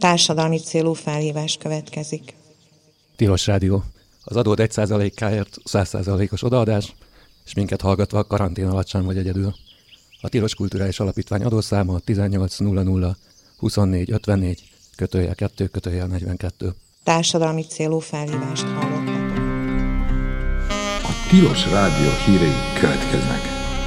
Társadalmi célú felhívás következik. Tilos Rádió. Az adód 1%-áért 100%-os odaadás, és minket hallgatva karantén alatt sem vagy egyedül. A Tilos Kulturális Alapítvány adószáma 1800 24 54 /2 /42. Társadalmi célú felhívást hallottatok. A Tilos Rádió hírei következnek.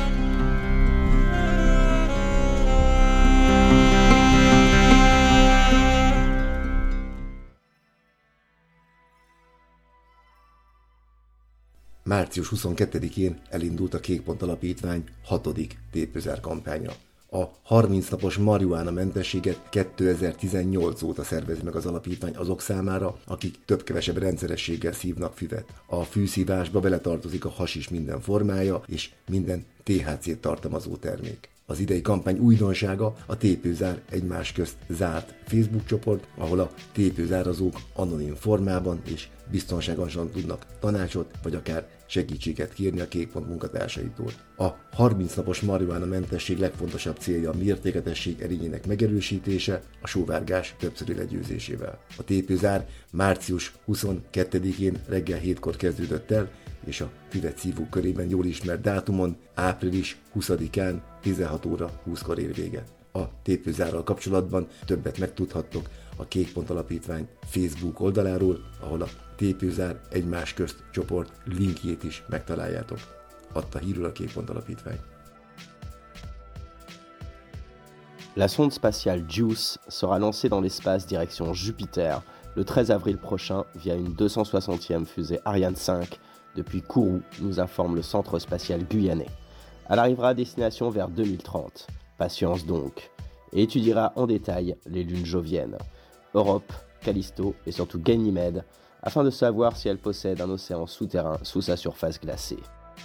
Március 22-én elindult a Kék Pont Alapítvány 6. tépőzár kampánya. A 30 napos marihuána mentességet 2018 óta szervezi meg az alapítvány azok számára, akik több-kevesebb rendszerességgel szívnak füvet. A fűszívásba beletartozik a hasis minden formája és minden THC-t tartalmazó termék. Az idei kampány újdonsága a tépőzár egymás közt zárt Facebook csoport, ahol a tépőzárazók anonim formában és biztonságosan tudnak tanácsot vagy akár segítséget kérni a Kék Pont munkatársaitól. A 30 napos marihuána mentesség legfontosabb célja a mértékletesség erényének megerősítése, a sóvárgás többszöri legyőzésével. A tépőzár március 22-én reggel 7-kor kezdődött el, és a füvet szívók körében jól ismert dátumon, április 20-án 16 óra 20-kor ér véget. A tépőzárral kapcsolatban többet megtudhattok a Kék Pont Alapítvány Facebook oldaláról, ahol a tépőzár egymás közt csoport linkjét is megtaláljátok. Adta hírül a Kék Pont Alapítvány. La sonde spatiale JUICE sera lancée dans l'espace direction Jupiter le 13 avril prochain via une 260e fusée Ariane 5 depuis Kourou, nous informe le centre spatial guyanais. Elle arrivera à destination vers 2030. Patience donc, et étudiera en détail les lunes joviennes, Europe, Callisto et surtout Ganymède, afin de savoir si elle possède un océan souterrain sous sa surface glacée.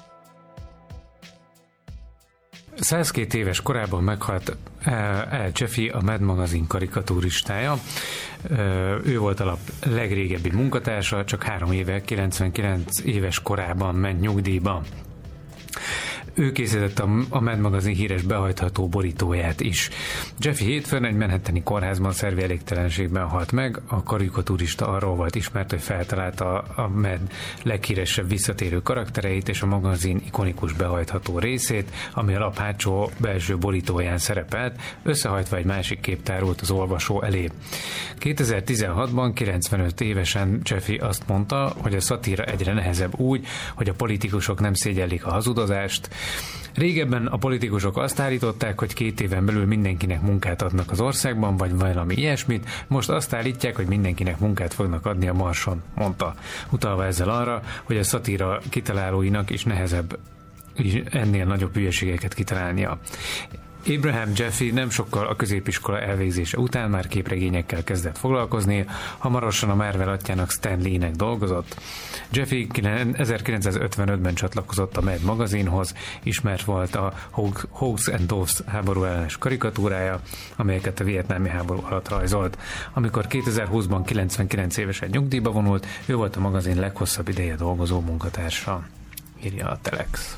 102 éves korában meghalt Al Jaffee, a Mad magazin karikaturistája. Ő volt a legrégebbi munkatársa, csak 3 éve, 99 éves korában ment nyugdíjba. Ő készítette a Mad magazin híres behajtható borítóját is. Jaffee hétfőn egy manhattani kórházban szervi elégtelenségben halt meg. A karikaturista arról volt ismert, hogy feltalálta a Mad leghíresebb visszatérő karaktereit és a magazin ikonikus behajtható részét, ami a lap hátsó belső borítóján szerepelt, összehajtva egy másik kép tárult az olvasó elé. 2016-ban 95 évesen Jaffee azt mondta, hogy a szatíra egyre nehezebb úgy, hogy a politikusok nem szégyellik a hazudozást. Régebben a politikusok azt állították, hogy 2 éven belül mindenkinek munkát adnak az országban, vagy valami ilyesmit, most azt állítják, hogy mindenkinek munkát fognak adni a Marson, mondta, utalva ezzel arra, hogy a szatíra kitalálóinak is nehezebb ennél nagyobb hülyeségeket kitalálnia. Abraham Jaffee nem sokkal a középiskola elvégzése után már képregényekkel kezdett foglalkozni, hamarosan a Marvel atyjának Stan Lee-nek dolgozott. Jaffee 1955-ben csatlakozott a Mad magazinhoz, ismert volt a Hawks and Doves háború ellenes karikatúrája, amelyeket a vietnámi háború alatt rajzolt. Amikor 2020-ban 99 évesen nyugdíjba vonult, ő volt a magazin leghosszabb ideje dolgozó munkatársa, írja a Telex.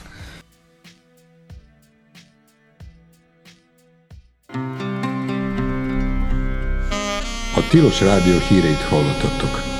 A Tilos Rádió híreit hallottatok.